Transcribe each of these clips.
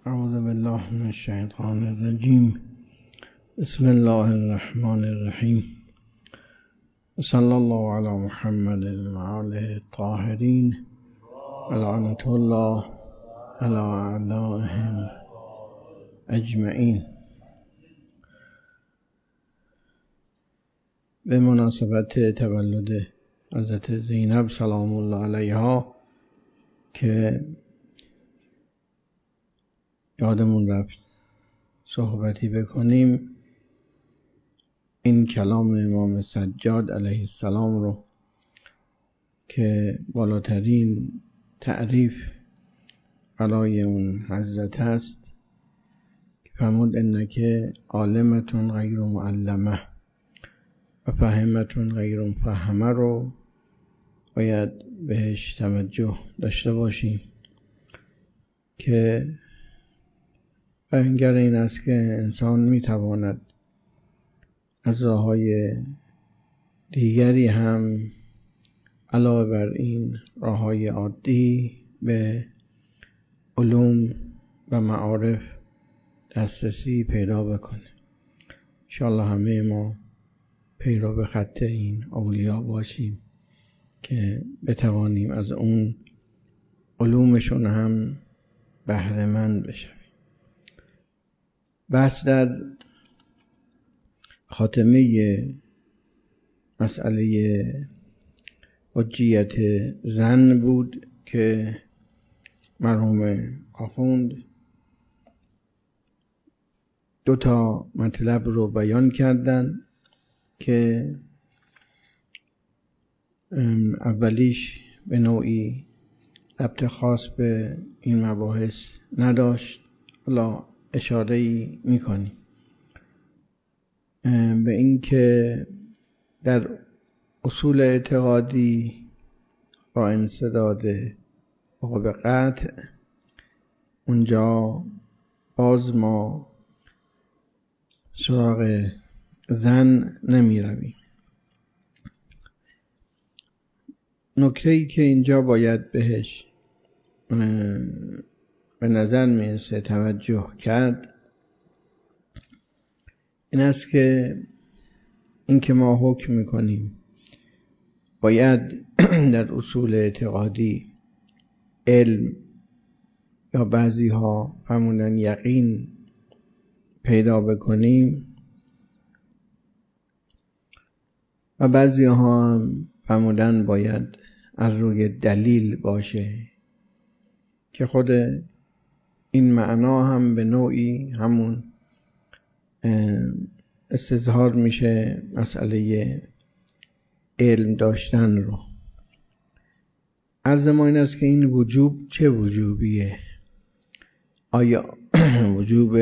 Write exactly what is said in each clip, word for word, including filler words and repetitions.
اعوذ بالله من الشیطان الرجیم. بسم الله الرحمن الرحیم. صلی الله علی محمد و آله الطاهرین لعنة الله علی اعدائهم اجمعین. به مناسبت تولد حضرت زینب سلام الله علیها که یادمون رفت صحبتی بکنیم، این کلام امام سجاد علیه السلام رو که بالاترین تعریف برای اون حضرت هست که فرمود انکه عالمتون غیر معلمه و فهمتون غیر مفهمه رو باید بهش توجه داشته باشیم که بیانگر این است که انسان میتواند از راه‌های دیگری هم علاوه بر این راه‌های عادی به علوم و معارف دسترسی پیدا بکنه. انشاءالله همه ما پیرو به خط این اولیا باشیم که بتوانیم از اون علومشون هم بهره مند بشیم. بحث در خاتمه مسئله حجیت زن بود که مرحوم آخوند دو تا مطلب رو بیان کردن که اولیش به نوعی ربط خاص به این مباحث نداشت، حالا اشاره‌ای می‌کنیم به این که در اصول اعتقادی با انسداد باب قطع اونجا باز ما سراغ زن نمی رویم. نکته‌ای که اینجا باید بهش به نظر میرسه توجه کرد این است که این که ما حکم میکنیم باید در اصول اعتقادی علم یا بعضی ها فرمودن یقین پیدا بکنیم و بعضی ها هم فرمودن باید از روی دلیل باشه که خود این معنا هم به نوعی همون استظهار میشه مسئله علم داشتن رو. عرض ما این است که این وجوب چه وجوبیه؟ آیا وجوب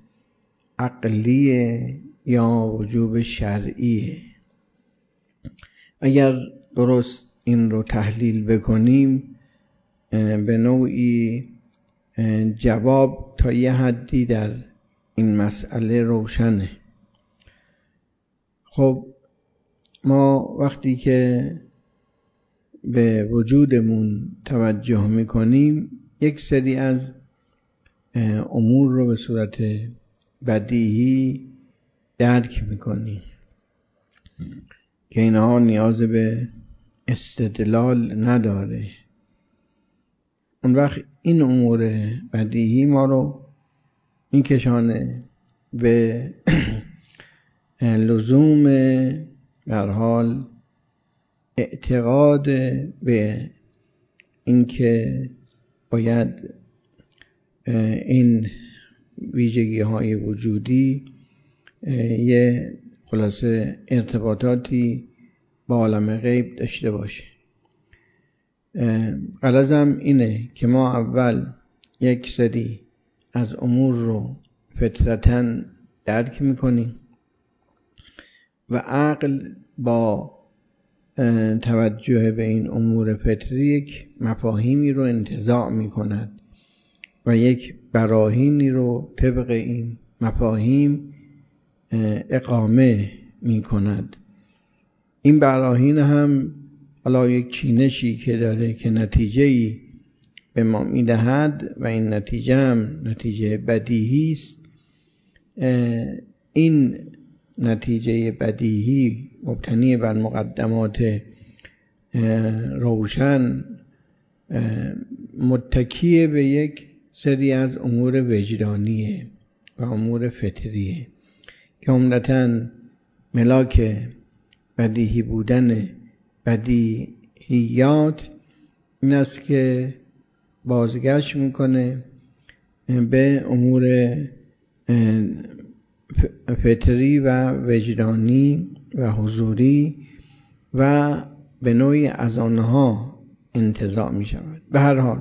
عقلیه یا وجوب شرعیه؟ اگر درست این رو تحلیل بکنیم به نوعی جواب تا یه حدی در این مسئله روشنه. خب ما وقتی که به وجودمون توجه میکنیم یک سری از امور رو به صورت بدیهی درک میکنیم که اینها نیاز به استدلال نداره. اون وقت این امور بدیهی ما رو این کشانه به لزوم در حال اعتقاد به اینکه باید این ویژگی های وجودی یه خلاصه ارتباطاتی با عالم غیب داشته باشه. غرضم اینه که ما اول یک سری از امور رو فطرتاً درک میکنیم و عقل با توجه به این امور فطری یک مفاهیمی رو انتزاع میکند و یک براهینی رو طبق این مفاهیم اقامه میکند. این براهین هم حالا یک چینشی که داره که نتیجه‌ای به ما میدهد و این نتیجه هم نتیجه بدیهی است. این نتیجه بدیهی مبتنی بر مقدمات روشن متکی به یک سری از امور وجدانیه و امور فطریه که عمدتاً ملاک بدیهی بودن بدیهیات این است که بازگشت میکنه به امور فطری و وجدانی و حضوری و به نوعی از آنها انتزاع می شود. به هر حال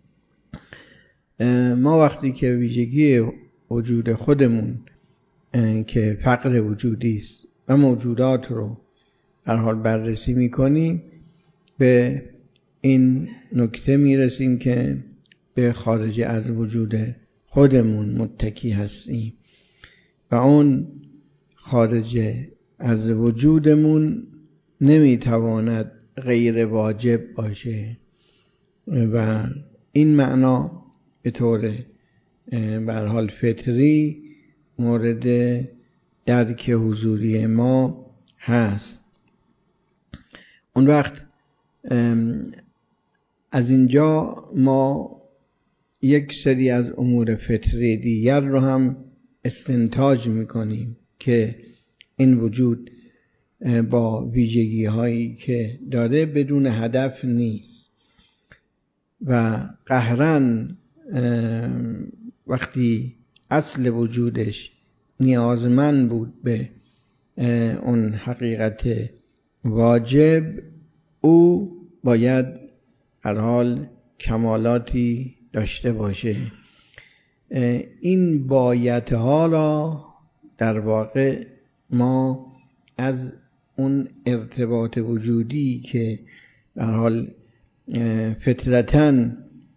ما وقتی که ویژگی وجود خودمون که فقر وجودی است و موجودات رو در حال بررسی می کنیم به این نکته می رسیم که به خارج از وجود خودمون متکی هستیم و اون خارج از وجودمون نمی تواند غیر واجب باشه و این معنا به طور به هر حال فطری مورد درک حضوری ما هست. اون وقت از اینجا ما یک سری از امور فطری دیگر رو هم استنتاج میکنیم که این وجود با ویژگی هایی که داره بدون هدف نیست و قهرن وقتی اصل وجودش نیازمند بود به اون حقیقت واجب، او باید هر حال کمالاتی داشته باشه. این بایدها را در واقع ما از اون ارتباط وجودی که در حال فطرتاً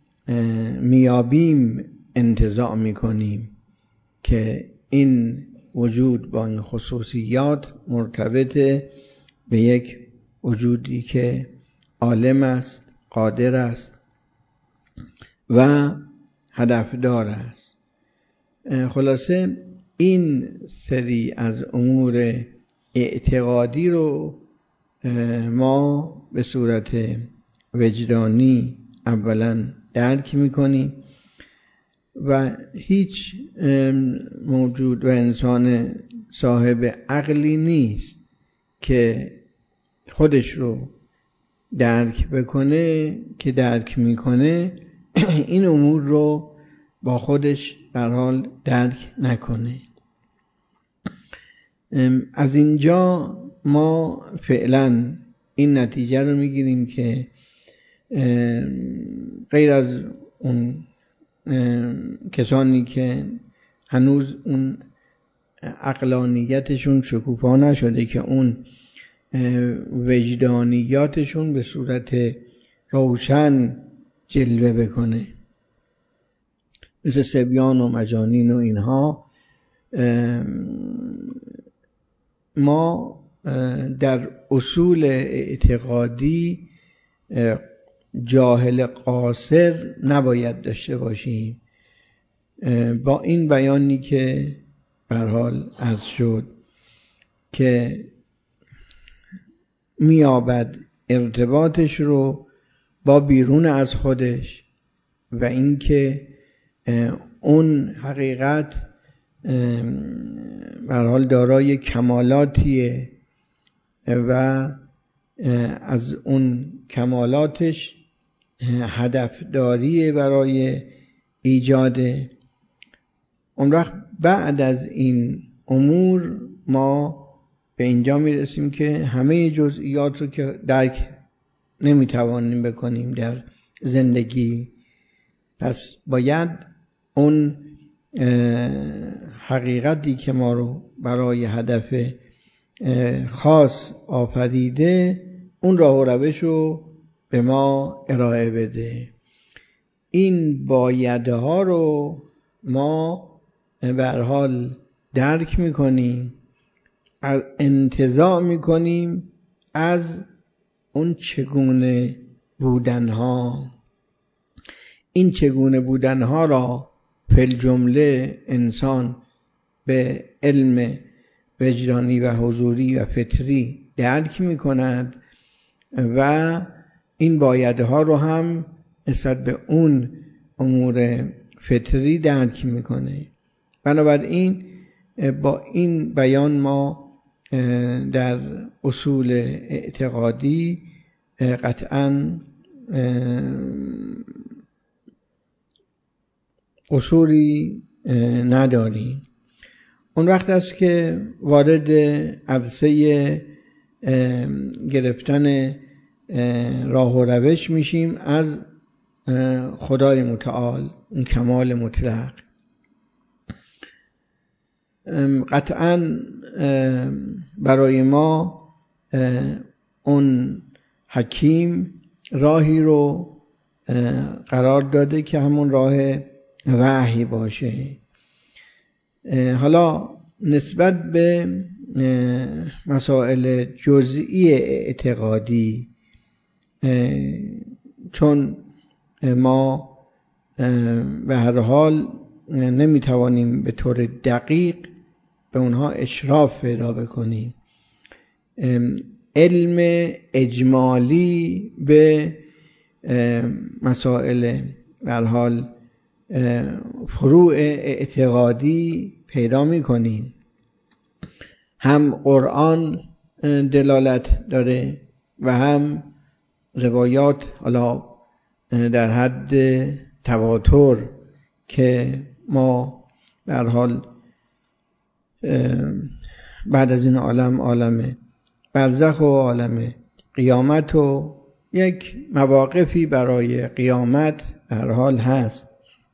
میابیم انتزاع میکنیم که این وجود با این خصوصیات مرتبط به یک وجودی که عالم است، قادر است و هدفدار است. خلاصه این سری از امور اعتقادی رو ما به صورت وجدانی اولا درک میکنیم و هیچ موجود و انسان صاحب عقلی نیست که خودش رو درک بکنه که درک میکنه این امور رو با خودش در حال درک نکنه. از اینجا ما فعلا این نتیجه رو میگیریم که غیر از اون کسانی که هنوز اون عقلانیتشون شکوفا نشده که اون وجدانیاتشون به صورت روشن جلوه بکنه، مثل سبیان و مجانین و اینها، ما در اصول اعتقادی جاهل قاصر نباید داشته باشیم. با این بیانی که به هر حال عرض شد که میابد ارتباطش رو با بیرون از خودش و اینکه اون حقیقت به هر حال دارای کمالاتیه و از اون کمالاتش هدفداریه برای ایجاد. اون وقت بعد از این امور ما به اینجا میرسیم که همه جزئیات رو که درک نمیتوانیم بکنیم در زندگی، پس باید اون حقیقتی که ما رو برای هدف خاص آفریده اون راه و روش رو به ما ارائه بده. این بایدها رو ما به هر حال درک میکنیم، انتزاع میکنیم از اون چگونه بودنها. این چگونه بودنها را فی الجمله انسان به علم وجدانی و حضوری و فطری درک می کند و این بایدها رو هم نسبت به اون امور فطری درک میکنه. بنابراین با این بیان ما در اصول اعتقادی قطعاً قصوری نداریم. اون وقت است که وارد عرصه گرفتن راه و روش میشیم از خدای متعال، اون کمال مطلق. قطعاً برای ما اون حکیم راهی رو قرار داده که همون راه وحی باشه. حالا نسبت به مسائل جزئی اعتقادی، چون ما به هر حال نمیتوانیم به طور دقیق به اونها اشراف پیدا بکنیم، علم اجمالی به مسائل به هر حال فروع اعتقادی پیدا میکنیم. هم قرآن دلالت داره و هم روایات، حالا در حد تواتر که ما به هر حال بعد از این عالم عالم برزخ و عالم قیامت و یک مواقفی برای قیامت به هر حال هست.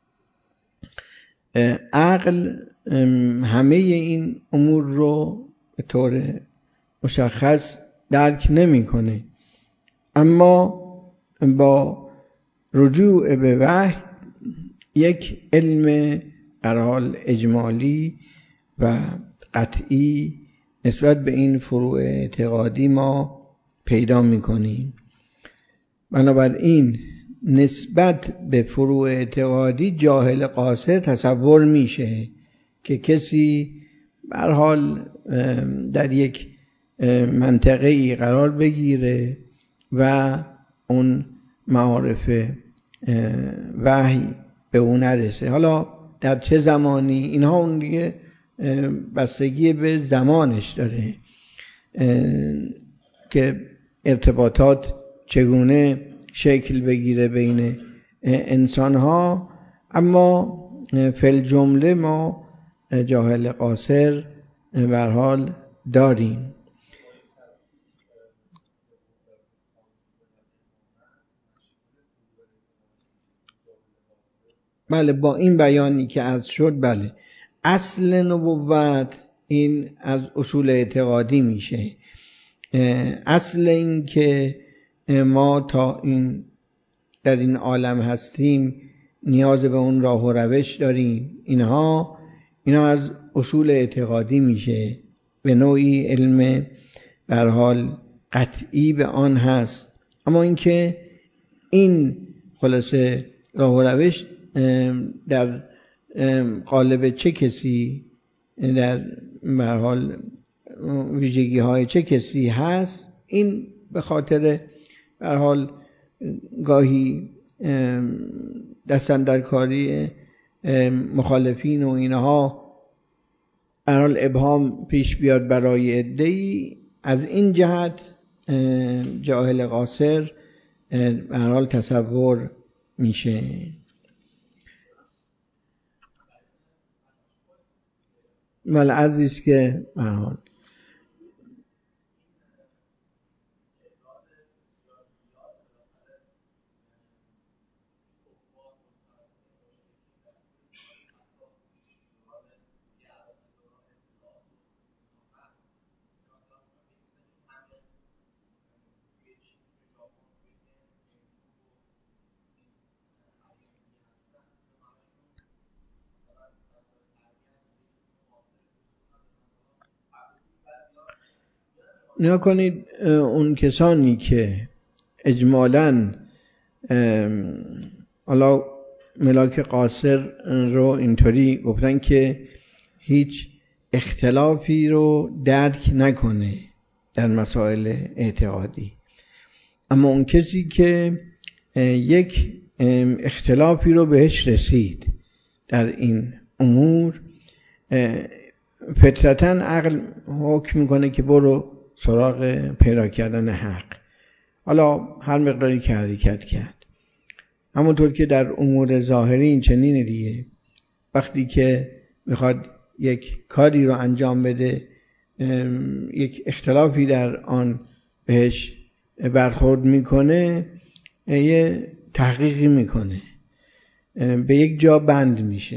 عقل همه این امور رو به طور مشخص درک نمی‌کنه، اما با رجوع به وحی یک علم به هر حال اجمالی و قطعی نسبت به این فروع اعتقادی ما پیدا می‌کنیم. بنابراین نسبت به فروع اعتقادی جاهل قاصر تصور میشه که کسی به هر حال در یک منطقه‌ای قرار بگیره و اون معارف وحی به اون نرسه. حالا در چه زمانی، اینها اون دیگه بستگی به زمانش داره که ارتباطات چگونه شکل بگیره بین انسان ها. اما فی الجمله ما جاهل قاصر به هر حال داریم. بله، با این بیانی که عرض شد، بله، اصل نبوت این از اصول اعتقادی میشه. اصل این که ما تا این در این عالم هستیم نیاز به اون راه و روش داریم، اینها اینا از اصول اعتقادی میشه. به نوعی علم به هر حال قطعی به آن هست. اما اینکه این خلاصه راه و روش در قالب چه کسی، در به هر حال ویژگی های چه کسی هست، این به خاطر به هر حال گاهی دستاندرکاری مخالفین و اینها به هر حال ابهام پیش بیاد برای عده‌ای. از این جهت جاهل قاصر به هر حال تصور میشه. ولی عزیز که به هر حال نیا کنید اون کسانی که اجمالاً حالا ملاک قاصر رو اینطوری گفتن که هیچ اختلافی رو درک نکنه در مسائل اعتقادی، اما اون کسی که یک اختلافی رو بهش رسید در این امور، فطرتاً عقل حکم میکنه که برو سراغ پیدا کردن حق، حالا هر مقداری که حرکت کرد. همونطور که در امور ظاهری این چنینه دیگه، وقتی که میخواد یک کاری رو انجام بده، یک اختلافی در آن بهش برخورد میکنه، یه تحقیقی میکنه، به یک جا بند میشه.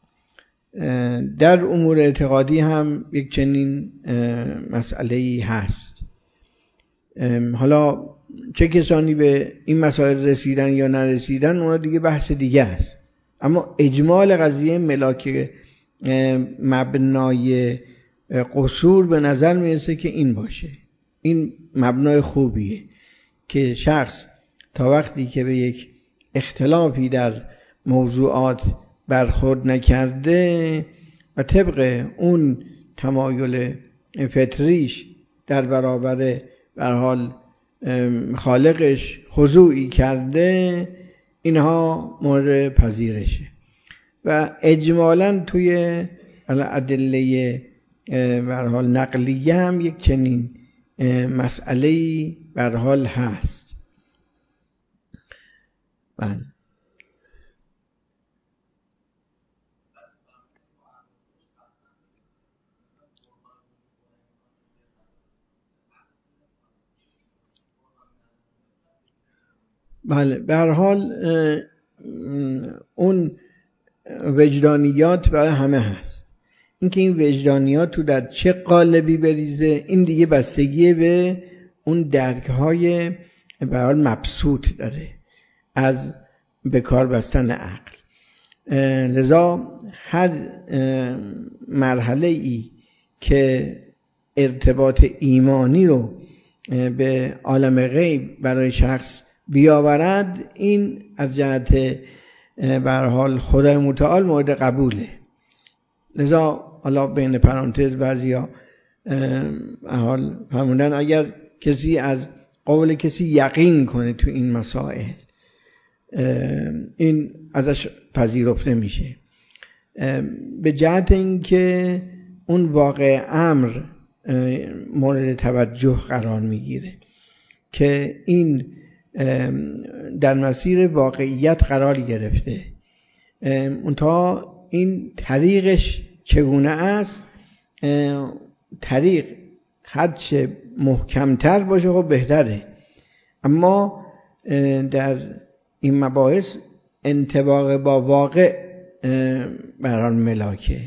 در امور اعتقادی هم یک چنین مسئله‌ای هست. حالا چه کسانی به این مسائل رسیدن یا نرسیدن اونا دیگه بحث دیگه است، اما اجمال قضیه ملاک مبنای قصور به نظر میرسه که این باشه. این مبنای خوبیه که شخص تا وقتی که به یک اختلافی در موضوعات برخورد نکرده و طبق اون تمایل فطریش در برابر به هر حال خالقش خضوعی کرده، اینها مورد پذیرشه. و اجمالاً توی ادله به هر حال نقلیه هم یک چنین مسئله‌ای به هر حال هست. بله. بله به هر حال اون وجدانیات برای همه هست. اینکه این وجدانیات تو در چه قالبی بریزه، این دیگه بستگی به اون درک‌های به هر حال مبسوط داره از به کار بستن عقل. لذا هر مرحله ای که ارتباط ایمانی رو به عالم غیب برای شخص بیاورد، این از جهت به هر حال خدای متعال مورد قبوله. لذا حالا بین پرانتز بعضیا حال فرمودن اگر کسی از قول کسی یقین کنه تو این مسائل، این ازش پذیرفته میشه، به جهت اینکه اون واقع امر مورد توجه قرار میگیره که این در مسیر واقعیت قرار گرفته. منتها این طریقش چگونه است؟ طریق هرچه محکمتر باشه خب بهتره، اما در این مباحث انطباق با واقع بران ملاکه.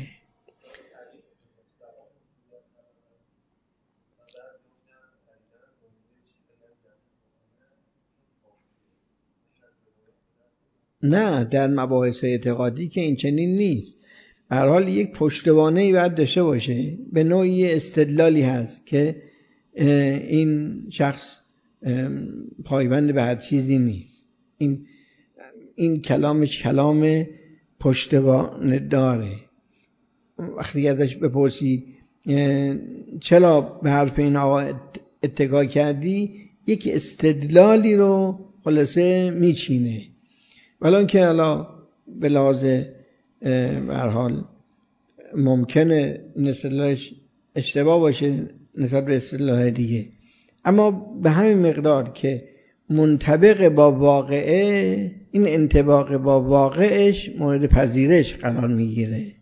نه، در مباحث اعتقادی که این چنین نیست. به هر حال یک پشتوانه‌ای باید داشته باشه، به نوعی استدلالی هست که این شخص پایبند به هر چیزی نیست. این این کلامش کلام پشتوانه داره. وقتی ازش بپرسی چرا به حرف این آقا اتکا کردی، یک استدلالی رو خلاصه میچینه، ولان که حالا به لحاظ به هر حال ممکنه این استدلالش اشتباه باشه نسبت به استدلال دیگه، اما به همین مقدار که منطبق با واقعه، این انطباق با واقعش مورد پذیرش قرار میگیره.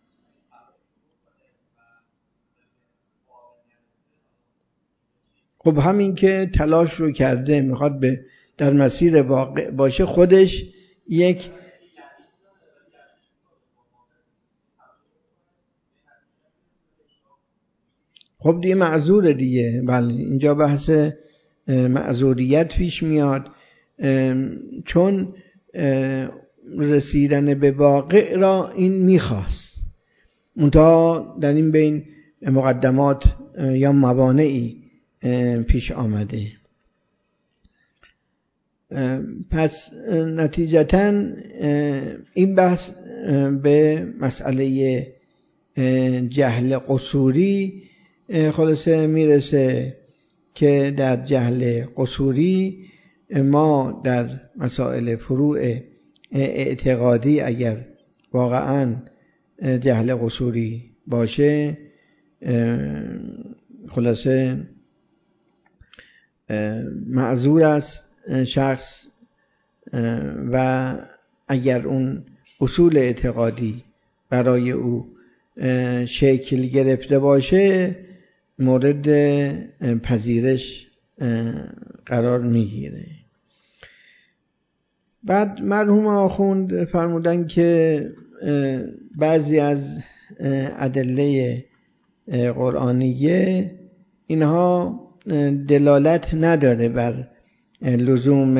خب همین که تلاش رو کرده میخواد به در مسیر واقع باشه، خودش یک خب دیگه معذوره دیگه. بله اینجا بحث معذوریت پیش میاد، چون رسیدن به واقع را این میخواست، منتها در این بین مقدمات یا موانعی پیش آمده. پس نتیجتاً این بحث به مسئله جهل قصوری خلاصه میرسه که در جهل قصوری ما در مسائل فروع اعتقادی اگر واقعاً جهل قصوری باشه خلاصه معذور است شخص، و اگر اون اصول اعتقادی برای او شکل گرفته باشه مورد پذیرش قرار میگیره. بعد مرحوم آخوند فرمودن که بعضی از ادله قرآنیه اینها دلالت نداره بر لزوم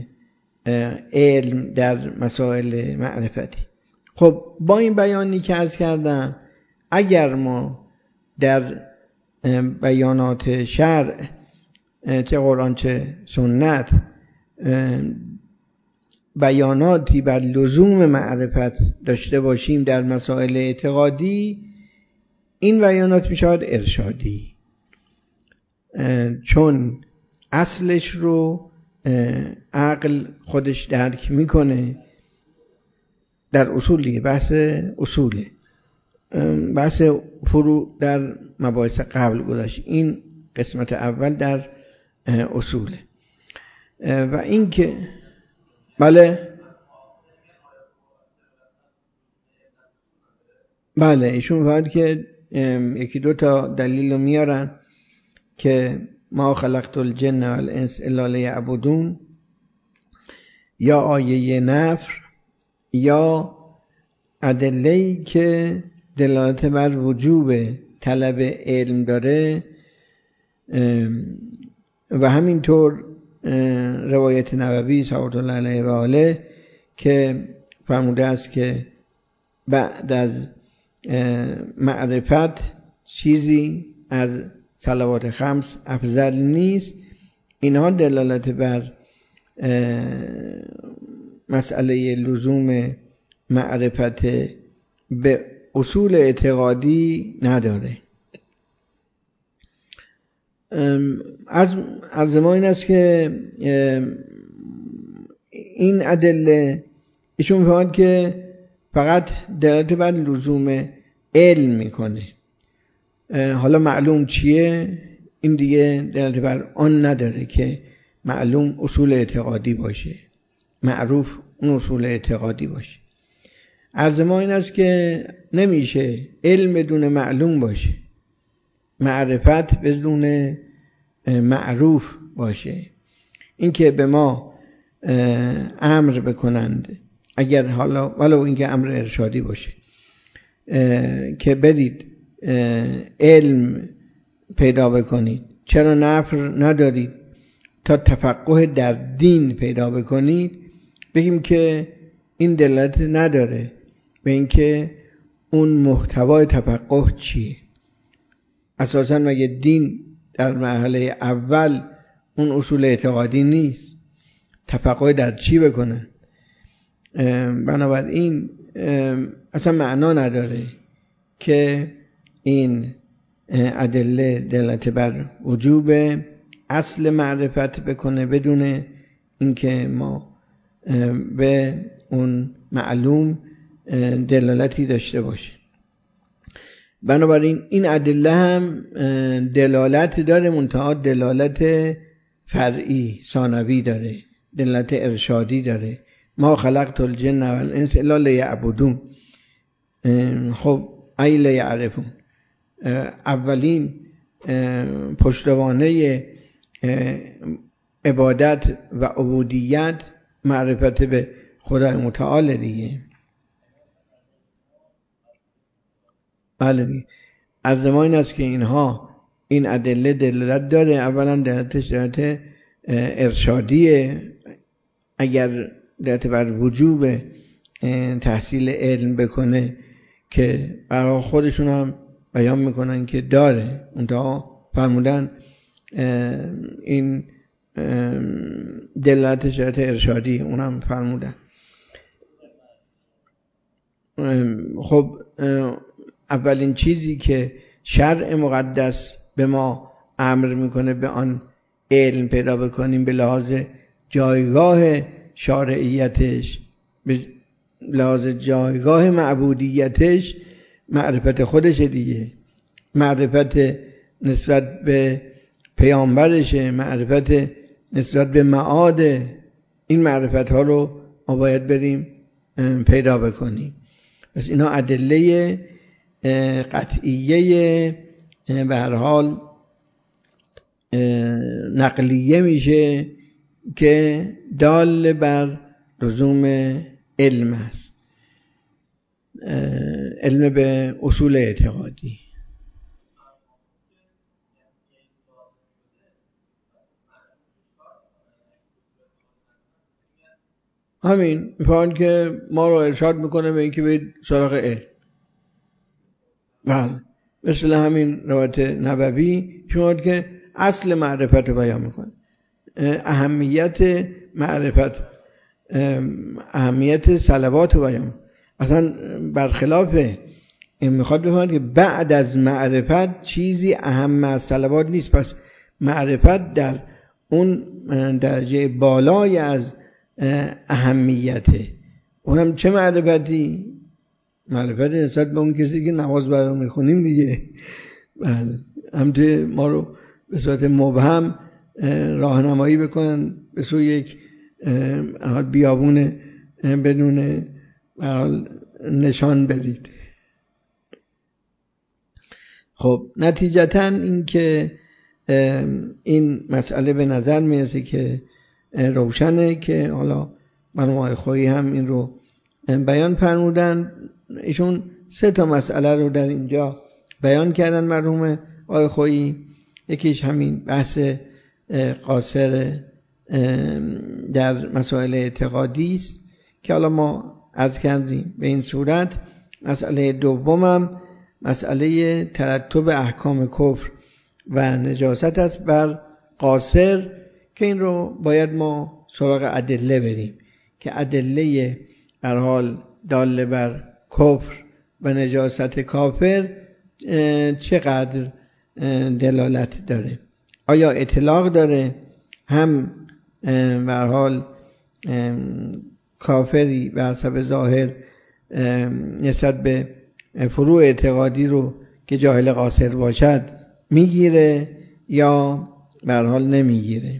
علم در مسائل معرفتی. خب با این بیانی که عرض کردم اگر ما در بیانات شرع چه قرآن چه سنت بیاناتی بر لزوم معرفت داشته باشیم در مسائل اعتقادی، این بیانات می شود ارشادی، چون اصلش رو عقل خودش درک میکنه. در اصولی بحث اصوله، بحث فرو در مباحث قبل گذاشت، این قسمت اول در اصوله. و این که بله بله ایشون فرمود که یکی دو تا دلیل رو میارن که ما خلقت الجن والانس الا لیعبدون، یا آیه نفر یا ادله‌ای که دلالت بر وجوب طلب علم داره، و همینطور روایت نبوی صلوات الله علیه و آله که فرموده است که بعد از معرفت چیزی از صلوات خمس افضل نیست. اینها دلالت بر مسئله لزوم معرفت به اصول اعتقادی نداره. از از ما این است که این ادله ایشون می‌فرماید که فقط دلالت بر لزوم علم میکنه. حالا معلوم چیه؟ این دیگه دلالت بر آن نداره که معلوم اصول اعتقادی باشه، معروف اون اصول اعتقادی باشه. عرض ما این است که نمیشه علم بدون معلوم باشه، معرفت بدون معروف باشه. این که به ما امر بکنند، اگر حالا ولو اینکه امر ارشادی باشه، که برید علم پیدا بکنید، چرا نفر ندارید تا تفقه در دین پیدا بکنید، بگیم که این دلالت نداره به اینکه اون محتوای تفقه چیه. اساساً مگه دین در مرحله اول اون اصول اعتقادی نیست؟ تفقه در چی بکنه؟ بنابراین اصلا معنا نداره که این ادله دلالت بر وجوب اصل معرفت بکنه بدون اینکه ما به اون معلوم دلالتی داشته باشه. بنابراین این ادله هم دلالت داره، منتها دلالت فرعی ثانوی داره، دلالت ارشادی داره. ما خلقت الجن والانس الا لیعبدون. خب ای لیعرفون، اولین پشتوانه عبادت و عبودیت معرفت به خدای متعال دیگه. بله، از ما این است که اینها این ادله دلالت داره. اولا دلالتش دلالت ارشادیه، اگر دلالت بر وجوب تحصیل علم بکنه که برای خودشون هم بیان میکنن که داره. اونتا فرمودن این دلالت شرط ارشادی اونم فرمودن. خب اولین چیزی که شرع مقدس به ما امر میکنه به آن علم پیدا بکنیم به لحاظ جایگاه شارعیتش، به لحاظ جایگاه معبودیتش، معرفت خودش دیگه، معرفت نسبت به پیامبرشه، معرفت نسبت به معاد. این معرفت ها رو ما باید بریم پیدا بکنیم. پس اینا ادله قطعیه به هر حال نقلیه میشه که دال بر لزوم علم است، علم به اصول اعتقادی. همین میفهمن که ما رو ارشاد میکنه به اینکه برید سراغ علم. بله، مثل همین روایت نبوی شما که اصل معرفت رو بیان میکنه، اهمیت معرفت، اهمیت صلوات رو بیان. اصلا برخلاف این میخواد بفهمد که بعد از معرفت چیزی اهم از صلوات نیست. پس معرفت در اون درجه بالای از اهمیته. اونم چه معرفتی؟ معرفت نسبت به اون کسی که نماز برام میخونیم دیگه. بله، همچه ما رو به صورت مبهم راهنمایی بکنن به سوی یک بیابون بدون نشان برید. خب نتیجتاً این که این مسئله به نظر میرسه که روشنه که حالا مرحوم آقای خویی هم این رو بیان فرمودن. ایشون سه تا مسئله رو در اینجا بیان کردن مرحوم آقای خویی. یکیش همین بحث قاصر در مسائل اعتقادی است که حالا ما عرض کردیم. به این صورت مسئله دومم مسئله ترتب احکام کفر و نجاست است بر قاصر، که این رو باید ما سراغ ادله بریم که ادله در حال داله بر کفر و نجاست کافر چقدر دلالت داره. آیا اطلاق داره هم به هر حال کافری به حسب ظاهر نسبت به فروع اعتقادی رو که جاهل قاصر باشد میگیره یا به هر حال نمیگیره.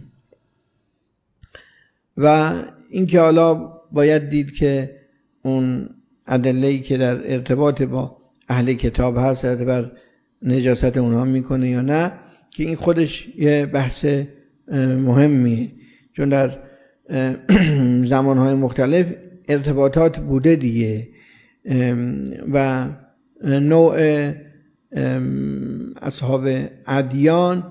و این که حالا باید دید که اون ادله‌ای که در ارتباط با اهل کتاب هست بر نجاست اونها میکنه یا نه، که این خودش یه بحث مهمیه، چون در زمانهای مختلف ارتباطات بوده دیگه و نوع اصحاب ادیان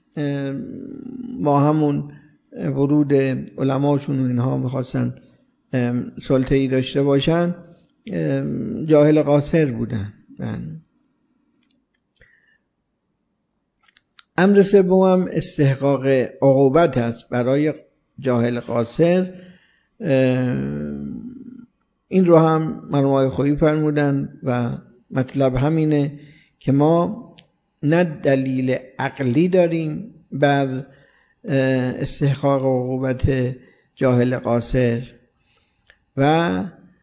با همون ورود علماشون و اینها میخواستن سلطه‌ای داشته باشن، جاهل قاصر بودن. امر سوم استحقاق عقوبت است برای جاهل قاصر. این رو هم مرحوم آقای خویی فرمودن و مطلب همینه که ما نه دلیل عقلی داریم بر استحقاق عقوبت جاهل قاصر و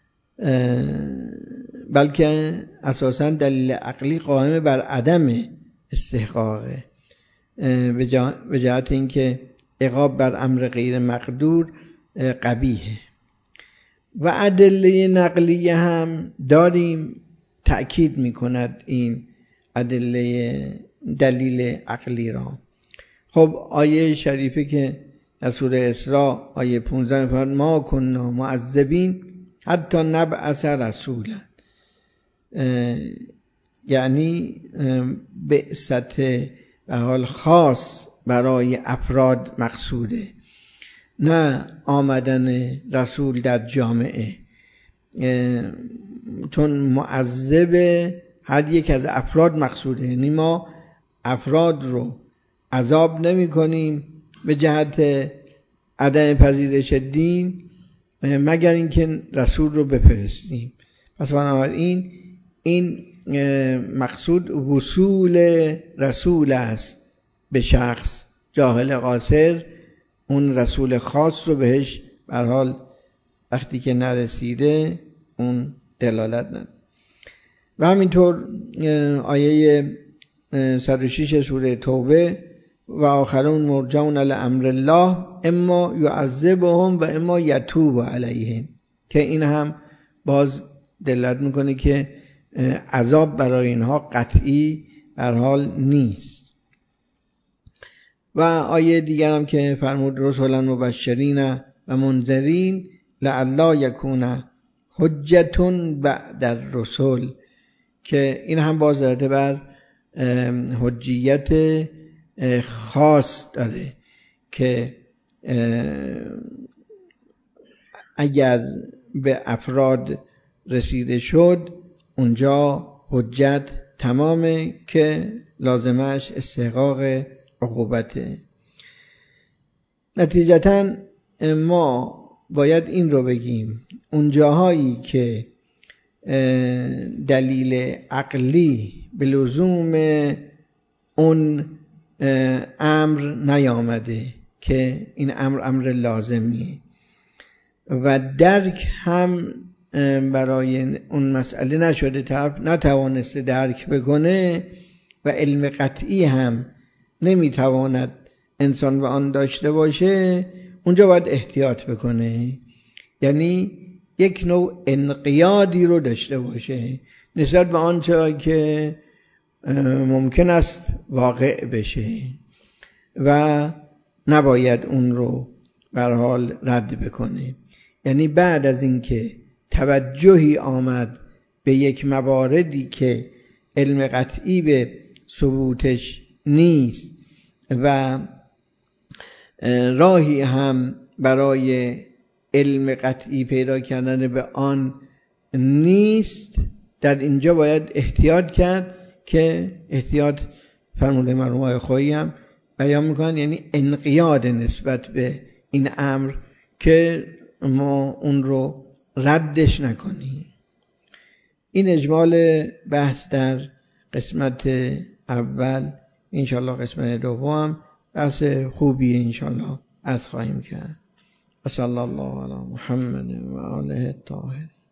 بلکه اساساً دلیل عقلی قائم بر عدم استحقاقه، به جهت اینکه عقاب بر امر غیر مقدور قبیحه. و ادله نقلیه هم داریم تأکید میکند این ادله دلیل عقلی را. خب آیه شریفه که در سوره اسراء آیه پانزده فرمود ما کنا معذبین حتی نبعث رسولا، یعنی بعثت به حال خاص برای افراد مقصوده، نه آمدن رسول در جامعه، چون معذب هر یک از افراد مقصوده. یعنی ما افراد رو عذاب نمی کنیم به جهت عدم پذیرش دین مگر اینکه رسول رو بفرستیم. پس بنابراین این مقصود وصول رسول است به شخص. جاهل قاصر اون رسول خاص رو بهش به هر حال وقتی که نرسیده اون دلالت نداره. و همینطور آیه صد و شش سوره توبه و آخرون مرجعون لامر الله اما یعذبهم و اما یتوب علیهم، که این هم باز دلالت میکنه که عذاب برای اینها قطعی به هر حال نیست. و آیه دیگر هم که فرمود رسولا مبشرین و منذرین لعلی یکون حجتون بعد الرسل، که این هم باز داده بر حجیت خاص داره که اگر به افراد رسیده شد اونجا حجت تمامه که لازمش استحقاق عقوبته. نتیجتاً ما باید این رو بگیم اون جاهایی که دلیل عقلی به لزوم اون امر نیامده که این امر امر لازمیه و درک هم برای اون مسئله نشده، طرف نتوانسته درک بکنه و علم قطعی هم نمیتواند انسان به آن داشته باشه، اونجا باید احتیاط بکنه. یعنی یک نوع انقیادی رو داشته باشه نسبت به آنچه که ممکن است واقع بشه و نباید اون رو به هر حال رد بکنه. یعنی بعد از اینکه توجهی آمد به یک مواردی که علم قطعی به ثبوتش نیست و راهی هم برای علم قطعی پیدا کردن به آن نیست، در اینجا باید احتیاط کرد که احتیاط فرموده مرحوم خویی هم بیان میکنن، یعنی انقیاد نسبت به این امر که ما اون رو ردش نکنیم. این اجمال بحث در قسمت اول. انشالله قسمت دوم بحث خوبی انشالله از خواهیم کرد. صلی الله علی محمد و آله الطاهرین.